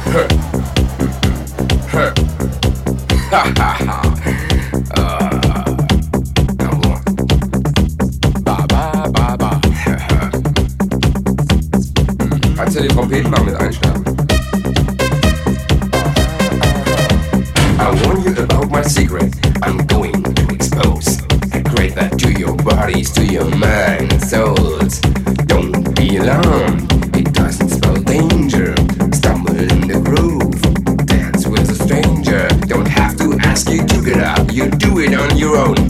Ha ha ha. Kannst du die Trompeten mal mit einstellen? I warn you about my secret. I'm going to expose. I create that to your bodies, to your mind and souls. Don't be alarmed. It doesn't spell danger. Stumble in the groove. Dance with a stranger. Don't have to ask you to get up. You do it on your own.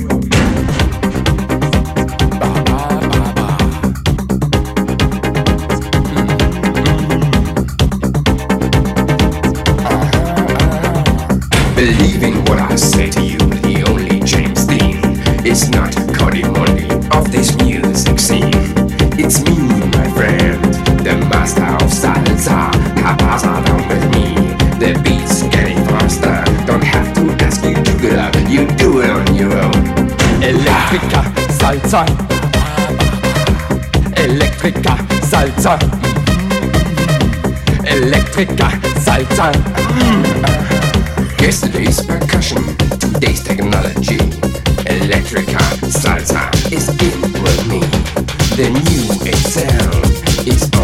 Believing what I say to you, the only James Dean is not Cody Monday of this music scene. It's me, my friend, the master of salsa. Pasa down with me, the beat's getting faster. Don't have to ask you to get up, you do it on your own. Electrica, salsa. Electrica, salsa. Electrica, salsa. Yesterday's percussion, today's technology. Electrica salsa is in with me. The new age sound is